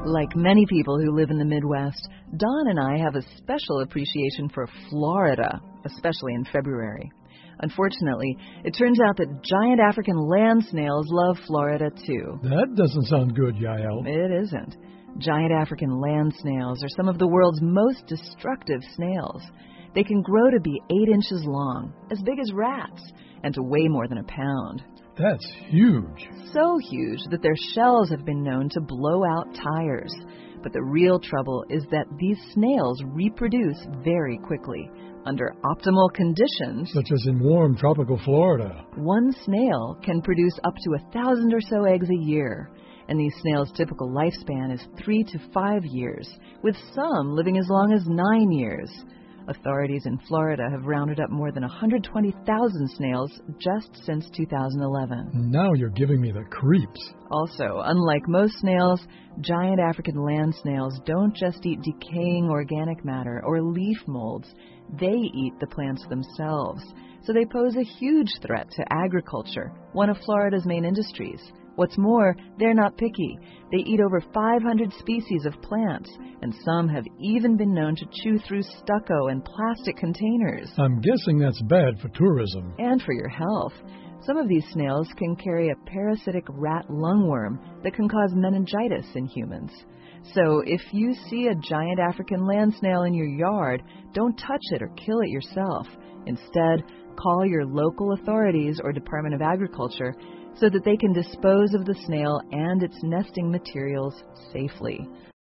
Like many people who live in the Midwest, Don and I have a special appreciation for Florida, especially in February. Unfortunately, it turns out that giant African land snails love Florida too. That doesn't sound good, Yael. It isn't. Giant African land snails are some of the world's most destructive snails. They can grow to be 8 inches long, as big as rats, and to weigh more than a pound. That's huge. So huge that their shells have been known to blow out tires. But the real trouble is that these snails reproduce very quickly. Under optimal conditions, such as in warm tropical Florida, one snail can produce up to 1,000 or so eggs a year. And these snails' typical lifespan is 3 to 5 years, with some living as long as 9 years. Authorities in Florida have rounded up more than 120,000 snails just since 2011. Now you're giving me the creeps. Also, unlike most snails, giant African land snails don't just eat decaying organic matter or leaf molds. They eat the plants themselves. So they pose a huge threat to agriculture, one of Florida's main industries. What's more, they're not picky. They eat over 500 species of plants, and some have even been known to chew through stucco and plastic containers. I'm guessing that's bad for tourism. And for your health. Some of these snails can carry a parasitic rat lungworm that can cause meningitis in humans. So if you see a giant African land snail in your yard, don't touch it or kill it yourself. Instead, call your local authorities or Department of Agriculture so that they can dispose of the snail and its nesting materials safely.